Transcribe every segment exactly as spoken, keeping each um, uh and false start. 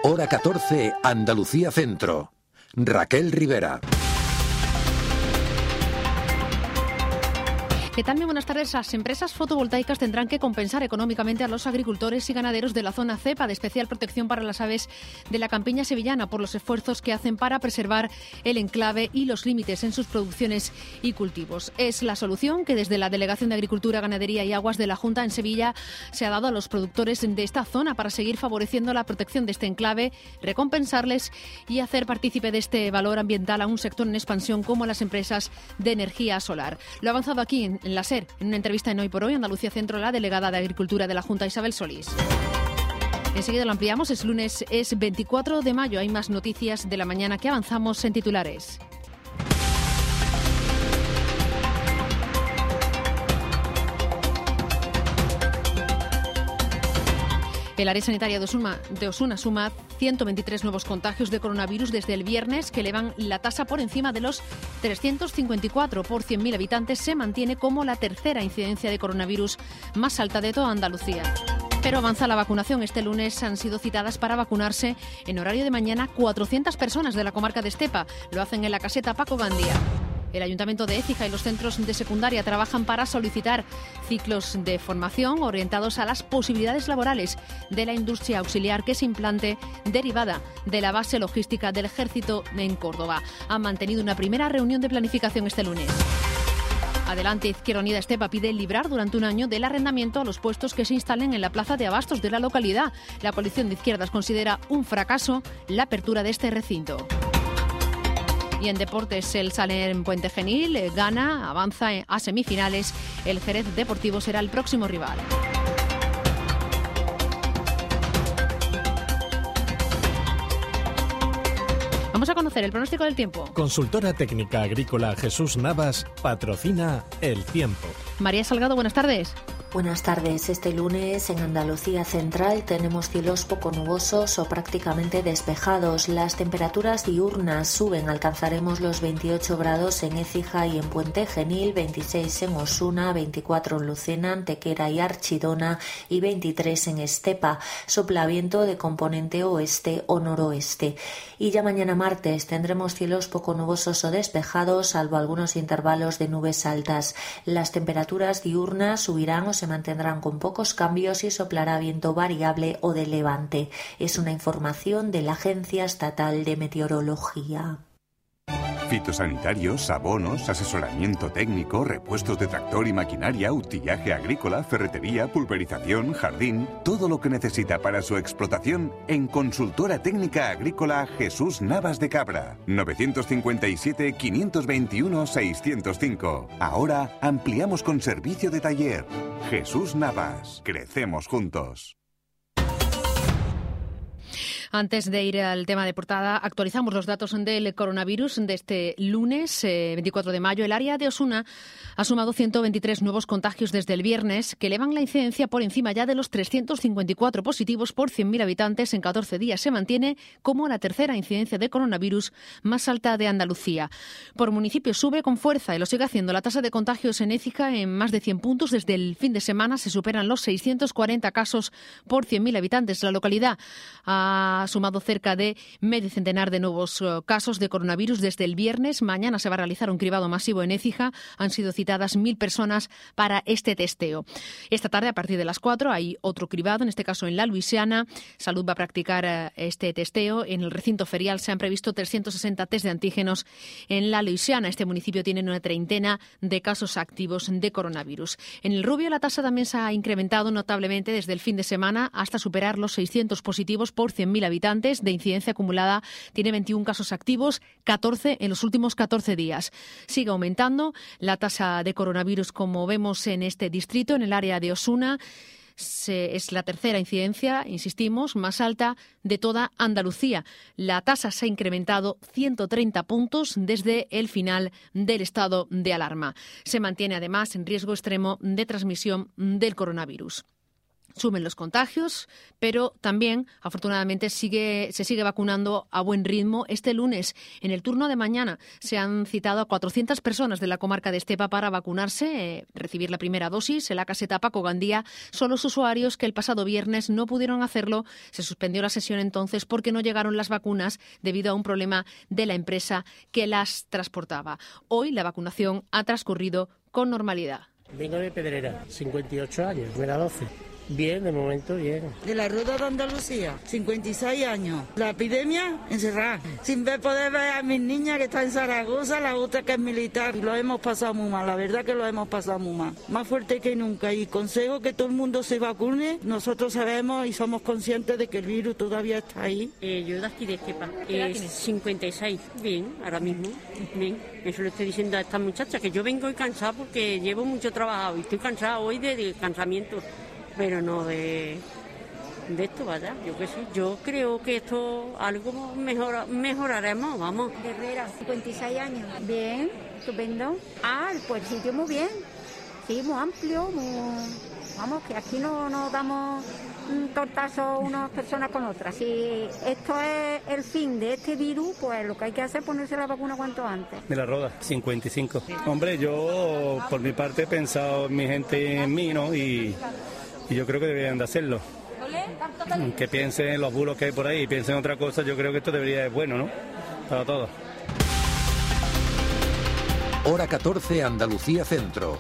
Hora catorce, Andalucía Centro. Raquel Rivera. ¿Qué tal? Muy buenas tardes. Las empresas fotovoltaicas tendrán que compensar económicamente a los agricultores y ganaderos de la zona cepa de especial protección para las aves de la campiña sevillana por los esfuerzos que hacen para preservar el enclave y los límites en sus producciones y cultivos. Es la solución que desde la Delegación de Agricultura, Ganadería y Aguas de la Junta en Sevilla se ha dado a los productores de esta zona para seguir favoreciendo la protección de este enclave, recompensarles y hacer partícipe de este valor ambiental a un sector en expansión como las empresas de energía solar. Lo ha avanzado aquí en en la SER, en una entrevista en Hoy por Hoy, Andalucía Centro, la delegada de Agricultura de la Junta, Isabel Solís. Enseguida lo ampliamos, es lunes, es veinticuatro de mayo, hay más noticias de la mañana que avanzamos en titulares. El área sanitaria de Osuna, de Osuna suma ciento veintitrés nuevos contagios de coronavirus desde el viernes, que elevan la tasa por encima de los trescientos cincuenta y cuatro por cien mil habitantes. Se mantiene como la tercera incidencia de coronavirus más alta de toda Andalucía. Pero avanza la vacunación. Este lunes han sido citadas para vacunarse en horario de mañana cuatrocientas personas de la comarca de Estepa. Lo hacen en la caseta Paco Gandía. El Ayuntamiento de Écija y los centros de secundaria trabajan para solicitar ciclos de formación orientados a las posibilidades laborales de la industria auxiliar que se implante derivada de la base logística del Ejército en Córdoba. Han mantenido una primera reunión de planificación este lunes. Adelante, Izquierda Unida Estepa pide librar durante un año del arrendamiento a los puestos que se instalen en la plaza de abastos de la localidad. La coalición de izquierdas considera un fracaso la apertura de este recinto. Y en deportes, el Salern Puente Genil gana, avanza a semifinales. El Jerez Deportivo será el próximo rival. Vamos a conocer el pronóstico del tiempo. Consultora técnica agrícola Jesús Navas patrocina el tiempo. María Salgado, buenas tardes. Buenas tardes. Este lunes en Andalucía Central tenemos cielos poco nubosos o prácticamente despejados. Las temperaturas diurnas suben. Alcanzaremos los veintiocho grados en Écija y en Puente Genil, veintiséis en Osuna, veinticuatro en Lucena, Antequera y Archidona y veintitrés en Estepa. Sopla viento de componente oeste o noroeste. Y ya mañana martes tendremos cielos poco nubosos o despejados, salvo algunos intervalos de nubes altas. Las temperaturas diurnas subirán o se mantendrán con pocos cambios y soplará viento variable o de levante. Es una información de la Agencia Estatal de Meteorología. Fitosanitarios, abonos, asesoramiento técnico, repuestos de tractor y maquinaria, utillaje agrícola, ferretería, pulverización, jardín, todo lo que necesita para su explotación en Consultora Técnica Agrícola Jesús Navas de Cabra. novecientos cincuenta y siete, quinientos veintiuno, seiscientos cinco. Ahora ampliamos con servicio de taller. Jesús Navas. Crecemos juntos. Antes de ir al tema de portada, actualizamos los datos del coronavirus de este lunes, eh, veinticuatro de mayo. El área de Osuna ha sumado ciento veintitrés nuevos contagios desde el viernes, que elevan la incidencia por encima ya de los trescientos cincuenta y cuatro positivos por cien mil habitantes en catorce días. Se mantiene como la tercera incidencia de coronavirus más alta de Andalucía. Por municipio sube con fuerza y lo sigue haciendo la tasa de contagios en Écija en más de cien puntos. Desde el fin de semana se superan los seiscientos cuarenta casos por cien mil habitantes. La localidad ha ha sumado cerca de medio centenar de nuevos uh, casos de coronavirus desde el viernes. Mañana se va a realizar un cribado masivo en Écija. Han sido citadas mil personas para este testeo. Esta tarde, a partir de las cuatro, hay otro cribado, en este caso en la Luisiana. Salud va a practicar uh, este testeo. En el recinto ferial se han previsto trescientos sesenta test de antígenos en la Luisiana. Este municipio tiene una treintena de casos activos de coronavirus. En el Rubio la tasa también se ha incrementado notablemente desde el fin de semana hasta superar los seiscientos positivos por cien mil habitantes. De incidencia acumulada tiene veintiún casos activos, catorce en los últimos catorce días. Sigue aumentando la tasa de coronavirus, como vemos en este distrito, en el área de Osuna. Se, es la tercera incidencia, insistimos, más alta de toda Andalucía. La tasa se ha incrementado ciento treinta puntos desde el final del estado de alarma. Se mantiene además en riesgo extremo de transmisión del coronavirus. Suben los contagios, pero también, afortunadamente, sigue, se sigue vacunando a buen ritmo. Este lunes, en el turno de mañana, se han citado a cuatrocientas personas de la comarca de Estepa para vacunarse, eh, recibir la primera dosis. En la caseta Paco Gandía son los usuarios que el pasado viernes no pudieron hacerlo. Se suspendió la sesión entonces porque no llegaron las vacunas debido a un problema de la empresa que las transportaba. Hoy la vacunación ha transcurrido con normalidad. Vengo de Pedrera, cincuenta y ocho años, primera doce. Bien, de momento bien. De la Rueda de Andalucía, cincuenta y seis años. La epidemia, encerrada. Sin ver poder ver a mis niñas que están en Zaragoza, la otra que es militar. Y lo hemos pasado muy mal, la verdad que lo hemos pasado muy mal. Más fuerte que nunca. Y consejo que todo el mundo se vacune. Nosotros sabemos y somos conscientes de que el virus todavía está ahí. Eh, yo de aquí de Estepa, eh, cincuenta y seis. Bien, ahora mismo. Bien. Eso le estoy diciendo a esta muchacha, que yo vengo y cansada porque llevo mucho trabajado y estoy cansada hoy de, de cansamiento. Pero no de, de esto, vaya, yo qué sé. Yo creo que esto algo mejor, mejoraremos, vamos. Herrera, cincuenta y seis años. Bien, estupendo. Ah, pues el sitio muy bien. Sí, muy amplio, muy... Vamos, que aquí no nos damos un tortazo unas personas con otras. Si esto es el fin de este virus, pues lo que hay que hacer es ponerse la vacuna cuanto antes. De la Roda, cincuenta y cinco. Hombre, yo por mi parte he pensado en mi gente, en mí, ¿no? Y... Y yo creo que deberían de hacerlo. Que piensen en los bulos que hay por ahí y piensen en otra cosa, yo creo que esto debería ser bueno, ¿no? Para todos. Hora catorce, Andalucía Centro.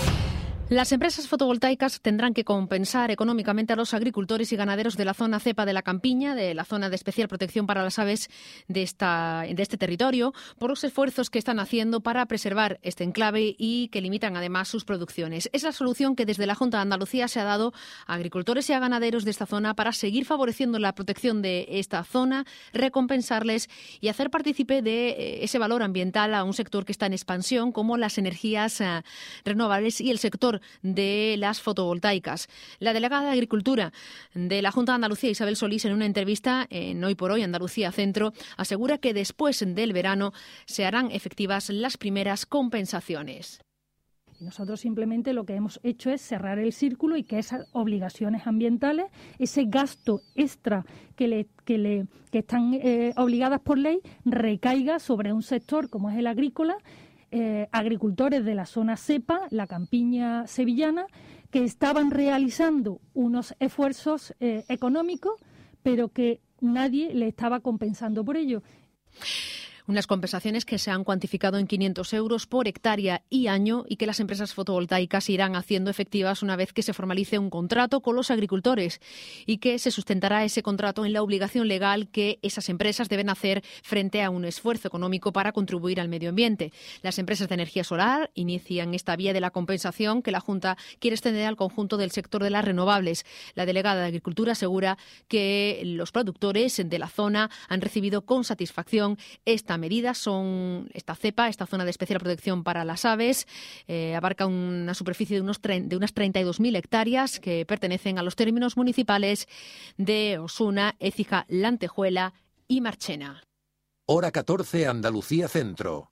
Las empresas fotovoltaicas tendrán que compensar económicamente a los agricultores y ganaderos de la zona cepa de la Campiña, de la zona de especial protección para las aves de, esta, de este territorio, por los esfuerzos que están haciendo para preservar este enclave y que limitan además sus producciones. Es la solución que desde la Junta de Andalucía se ha dado a agricultores y a ganaderos de esta zona para seguir favoreciendo la protección de esta zona, recompensarles y hacer partícipe de ese valor ambiental a un sector que está en expansión, como las energías eh, renovables y el sector de las fotovoltaicas. La delegada de Agricultura de la Junta de Andalucía, Isabel Solís, en una entrevista en Hoy por Hoy, Andalucía Centro, asegura que después del verano se harán efectivas las primeras compensaciones. Nosotros simplemente lo que hemos hecho es cerrar el círculo y que esas obligaciones ambientales, ese gasto extra que, le, que, le, que están eh, obligadas por ley, recaiga sobre un sector como es el agrícola, Eh, agricultores de la zona cepa, la campiña sevillana, que estaban realizando unos esfuerzos eh, económicos, pero que nadie le estaba compensando por ello. Unas compensaciones que se han cuantificado en quinientos euros por hectárea y año y que las empresas fotovoltaicas irán haciendo efectivas una vez que se formalice un contrato con los agricultores y que se sustentará ese contrato en la obligación legal que esas empresas deben hacer frente a un esfuerzo económico para contribuir al medio ambiente. Las empresas de energía solar inician esta vía de la compensación que la Junta quiere extender al conjunto del sector de las renovables. La delegada de Agricultura asegura que los productores de la zona han recibido con satisfacción esta medidas. Son esta cepa, esta zona de especial protección para las aves, eh, abarca una superficie de, unos tre- de unas treinta y dos mil hectáreas que pertenecen a los términos municipales de Osuna, Écija, Lantejuela y Marchena. Hora catorce, Andalucía Centro.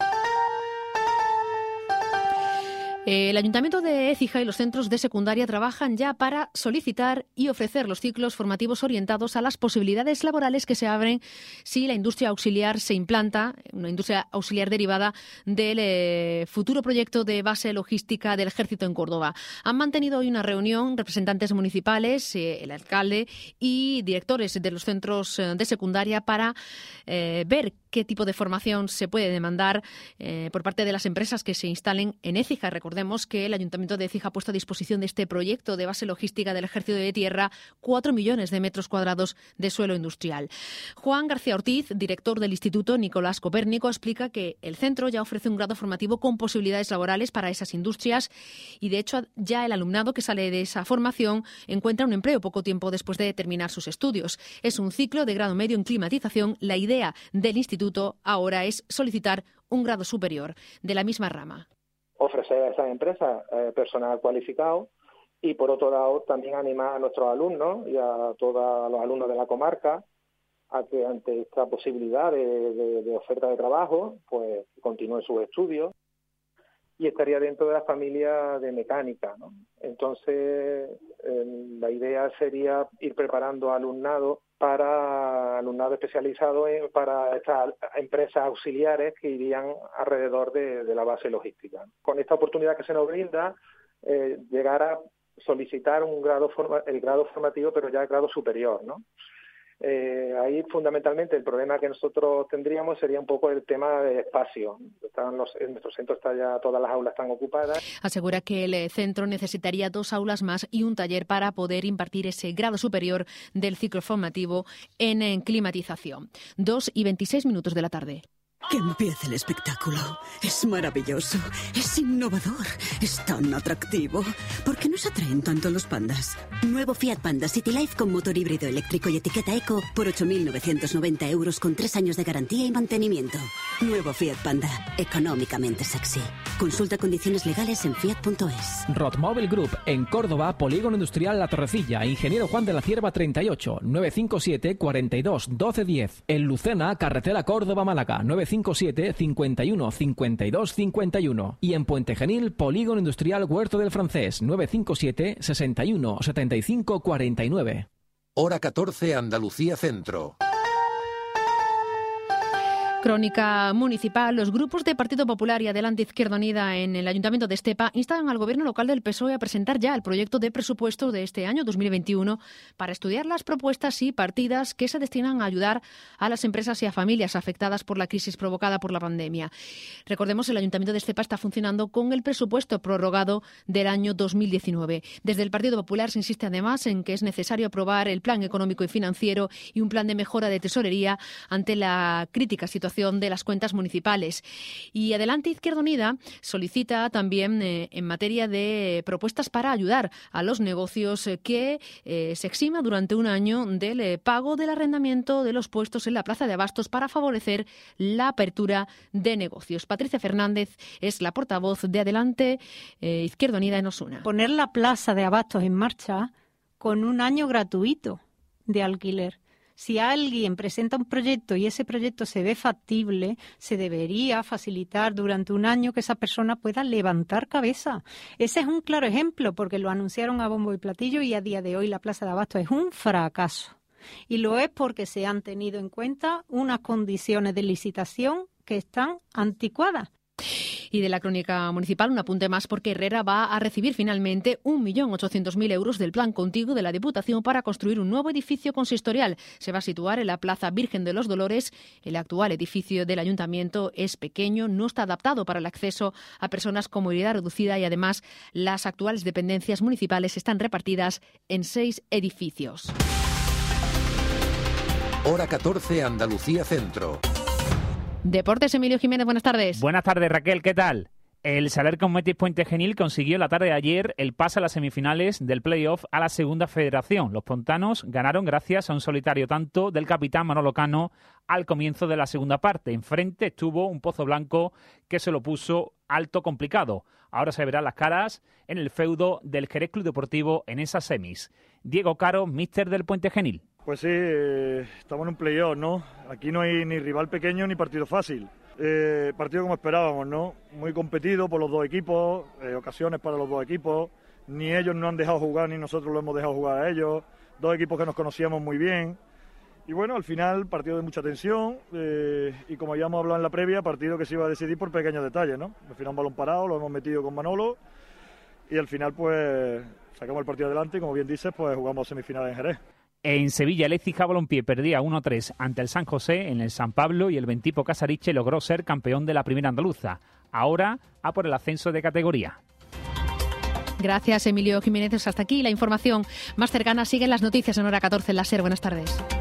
El Ayuntamiento de Écija y los centros de secundaria trabajan ya para solicitar y ofrecer los ciclos formativos orientados a las posibilidades laborales que se abren si la industria auxiliar se implanta, una industria auxiliar derivada del eh, futuro proyecto de base logística del Ejército en Córdoba. Han mantenido hoy una reunión representantes municipales, eh, el alcalde y directores de los centros eh, de secundaria para eh, ver qué tipo de formación se puede demandar eh, por parte de las empresas que se instalen en Écija. Recordemos que el Ayuntamiento de Écija ha puesto a disposición de este proyecto de base logística del Ejército de Tierra cuatro millones de metros cuadrados de suelo industrial. Juan García Ortiz, director del Instituto Nicolás Copérnico, explica que el centro ya ofrece un grado formativo con posibilidades laborales para esas industrias y, de hecho, ya el alumnado que sale de esa formación encuentra un empleo poco tiempo después de terminar sus estudios. Es un ciclo de grado medio en climatización. La idea del instituto ahora es solicitar un grado superior de la misma rama. Ofrecer a esas empresas eh, personal cualificado y, por otro lado, también animar a nuestros alumnos y a todos los alumnos de la comarca a que ante esta posibilidad de, de, de oferta de trabajo, pues continúen sus estudios. y estaría dentro de la familia de mecánica, ¿no? Entonces, eh, la idea sería ir preparando alumnado para alumnado especializado en, para estas empresas auxiliares que irían alrededor de, de la base logística. Con esta oportunidad que se nos brinda, eh, llegar a solicitar un grado forma, el grado formativo, pero ya el grado superior, ¿no? Eh, ahí fundamentalmente el problema que nosotros tendríamos sería un poco el tema de espacio. Están los, en nuestro centro está ya todas las aulas están ocupadas. Asegura que el centro necesitaría dos aulas más y un taller para poder impartir ese grado superior del ciclo formativo en, en climatización. Dos y veintiséis minutos de la tarde. Que empiece el espectáculo. Es maravilloso, es innovador, es tan atractivo. ¿Por qué nos atraen tanto los pandas? Nuevo Fiat Panda City Life con motor híbrido eléctrico y etiqueta eco por ocho mil novecientos noventa euros con tres años de garantía y mantenimiento. Nuevo Fiat Panda, económicamente sexy. Consulta condiciones legales en fiat punto es. Rotmobile Group, en Córdoba, Polígono Industrial La Torrecilla, Ingeniero Juan de la Cierva treinta y ocho, nueve cinco siete, cuarenta y dos, doce diez. En Lucena, Carretera Córdoba-Málaga, nueve cinco siete, cincuenta y uno, cincuenta y dos, cincuenta y uno. Y en Puente Genil, Polígono Industrial Huerto del Francés, nueve cinco siete, sesenta y uno, setenta y cinco, cuarenta y nueve. Hora catorce, Andalucía Centro. Crónica municipal. Los grupos de Partido Popular y Adelante Izquierda Unida en el Ayuntamiento de Estepa instan al Gobierno local del P S O E a presentar ya el proyecto de presupuestos de este año dos mil veintiuno para estudiar las propuestas y partidas que se destinan a ayudar a las empresas y a familias afectadas por la crisis provocada por la pandemia. Recordemos, el Ayuntamiento de Estepa está funcionando con el presupuesto prorrogado del año dos mil diecinueve. Desde el Partido Popular se insiste además en que es necesario aprobar el plan económico y financiero y un plan de mejora de tesorería ante la crítica situación de las cuentas municipales. Y Adelante Izquierda Unida solicita también eh, en materia de propuestas para ayudar a los negocios eh, que eh, se exima durante un año del eh, pago del arrendamiento de los puestos en la plaza de abastos para favorecer la apertura de negocios. Patricia Fernández es la portavoz de Adelante eh, Izquierda Unida en Osuna. Poner la plaza de abastos en marcha con un año gratuito de alquiler. Si alguien presenta un proyecto y ese proyecto se ve factible, se debería facilitar durante un año que esa persona pueda levantar cabeza. Ese es un claro ejemplo, porque lo anunciaron a bombo y platillo y a día de hoy la Plaza de Abastos es un fracaso. Y lo es porque se han tenido en cuenta unas condiciones de licitación que están anticuadas. Y de la crónica municipal, un apunte más, porque Herrera va a recibir finalmente un millón ochocientos mil euros del Plan Contigo de la Diputación para construir un nuevo edificio consistorial. Se va a situar en la Plaza Virgen de los Dolores. El actual edificio del Ayuntamiento es pequeño, no está adaptado para el acceso a personas con movilidad reducida y además las actuales dependencias municipales están repartidas en seis edificios. Hora catorce, Andalucía Centro. Deportes, Emilio Jiménez, buenas tardes. Buenas tardes, Raquel, ¿qué tal? El Saler Cosmetics Puente Genil consiguió la tarde de ayer el pase a las semifinales del play-off a la Segunda Federación. Los pontanos ganaron gracias a un solitario tanto del capitán Manolo Cano al comienzo de la segunda parte. Enfrente estuvo un Pozo Blanco que se lo puso alto complicado. Ahora se verán las caras en el feudo del Jerez Club Deportivo en esas semis. Diego Caro, míster del Puente Genil. Pues sí, eh, estamos en un play-off, ¿no? Aquí no hay ni rival pequeño ni partido fácil. Eh, partido como esperábamos, ¿no? Muy competido por los dos equipos, eh, ocasiones para los dos equipos. Ni ellos nos han dejado jugar, ni nosotros lo hemos dejado jugar a ellos. Dos equipos que nos conocíamos muy bien. Y bueno, al final, partido de mucha tensión. Eh, y como ya hemos hablado en la previa, partido que se iba a decidir por pequeños detalles, ¿no? Al final un balón parado, lo hemos metido con Manolo. Y al final, pues, sacamos el partido adelante y, como bien dices, pues jugamos semifinales en Jerez. En Sevilla, el Écija Balompié perdía uno a tres ante el San José en el San Pablo y el Ventipo Casariche logró ser campeón de la primera andaluza. Ahora a por el ascenso de categoría. Gracias, Emilio Jiménez. Hasta aquí la información más cercana. Siguen las noticias en Hora catorce en la SER. Buenas tardes.